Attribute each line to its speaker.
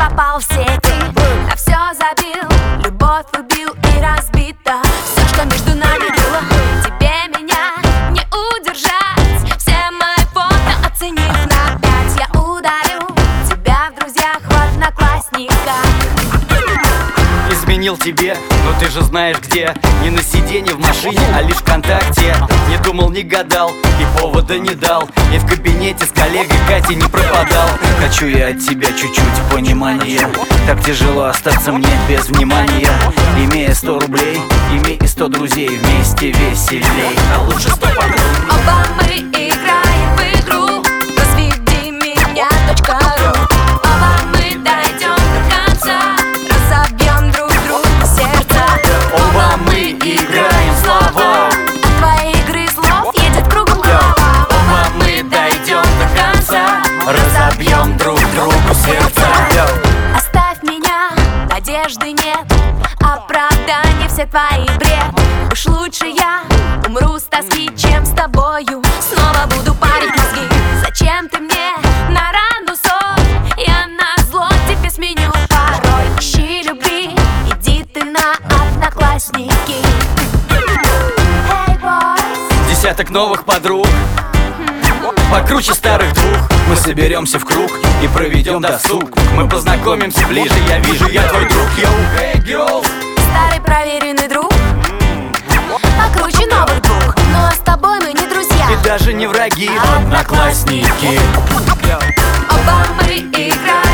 Speaker 1: пропал в сети, на все забил, любовь убил и разбито. Все, что между нами было, тебе меня не удержать. Все мои фото оценив на 5, я ударю тебя в друзьях, в одноклассниках.
Speaker 2: Изменил тебе, но ты же знаешь где. Не на сиденье в машине, а лишь ВКонтакте. Не думал, не гадал и повода не дал. И в кабинете с коллегой Катей не пропадал. Хочу я от тебя чуть-чуть понимания. Так тяжело остаться мне без внимания. Имея 100 рублей, имей и 100 друзей, вместе веселей. А лучше 100 подруг.
Speaker 1: Оба мы играем в игру «Разведи меня .ру». Оба мы дойдем до конца, разобьем друг другу сердца.
Speaker 2: Оба мы играем в слова,
Speaker 1: от твоей игры слов едет кругом голова.
Speaker 2: оба мы дойдем до конца, разобьем друг другу сердца.
Speaker 1: Оставь меня, надежды нет, оправдания все твои бред. Уж лучше я умру с тоски, чем с тобою снова буду парить мозги. Зачем ты мне на рану соль? Я на зло тебе сменю порой. Ищи любви, иди ты на одноклассники. Hey boys.
Speaker 2: Десяток новых подруг, покруче старых двух. Мы соберемся в круг и проведем досуг. Мы познакомимся ближе, я вижу, я твой друг. Йоу, hey girls.
Speaker 1: Старый проверенный друг, покруче новых двух. Ну а с тобой мы не друзья
Speaker 2: И даже не враги,
Speaker 1: одноклассники. Оба мы играем